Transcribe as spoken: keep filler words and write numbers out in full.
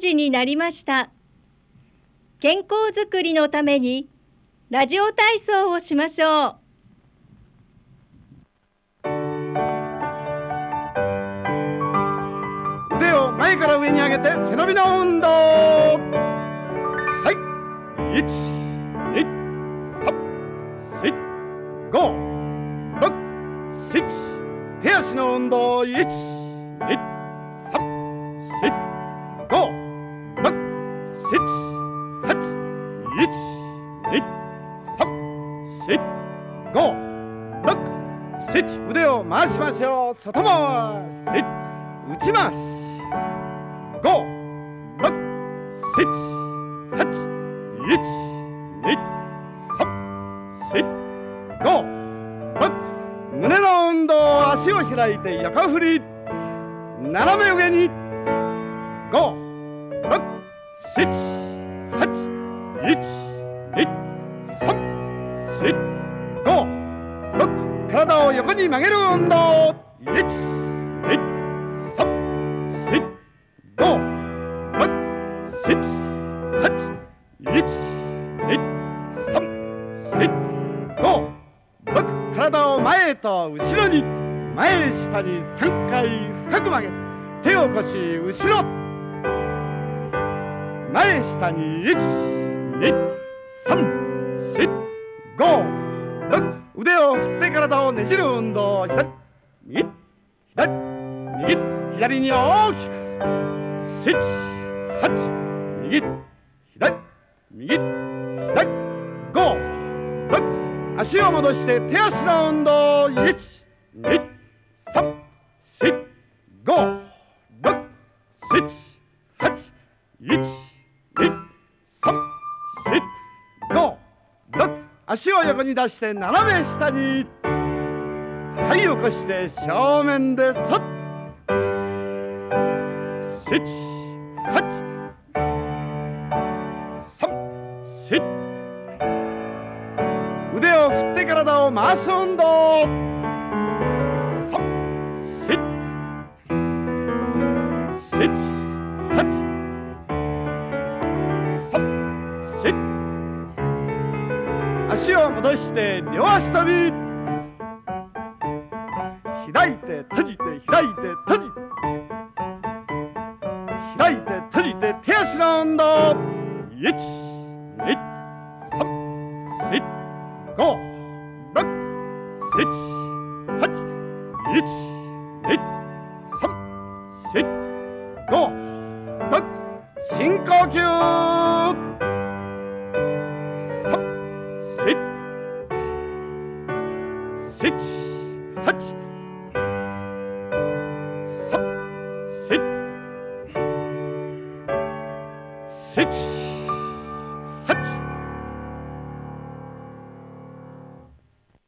時になりました。健康づくりのためにラジオ体操をしましょう。 腕を前から上に上げて背伸びの運動。はい、いち、に、さん、し、ご、ろく、しち。手足の運動。いち、に、さん、し、ご、ろく、しち、はち。いち、に、さん、し、ご、ろく、しち。腕を回しましょう。外回し、内回し。ご、ろく、しち、はち。いち、に、さん、し、ご、ろく。胸の運動。足を開いて横振り。斜め上に。ご、ろく、しち、はち。いち、に、さん、し、ご、ろく。体を横に曲げる運動。いち、に、さん、し、ご、ろく、しち、はち。いち、に、さん、し、ご、ろく。体を前と後ろに。前下にさんかい深く曲げ、手を腰後ろ。前下にいち、に、さん、し、ご、ろく。腕を振って体をねじる運動。左、右、左、右、左に大きく。しち、はち、右、左、右、左、ご、ろく。足を戻して手足の運動。いち、に、さん、し、ご、ろく、しち、はち。いち、に、さん、し、ご、ろく。足を横に出して斜め下に。はい、起こして正面でそっ。しち、はち、さん、し。腕を振って体を回す運動。さん、し、し、はち、さん、し。足を戻して両足跳び。開いて閉じて開いて閉じて開いて閉じて手足の運動。いち、に、さん、し、ご、ろく、しち、はち。いち、に、さん、し、ご、ろく。深呼吸。さん、し、し、はち。さん、し、しち。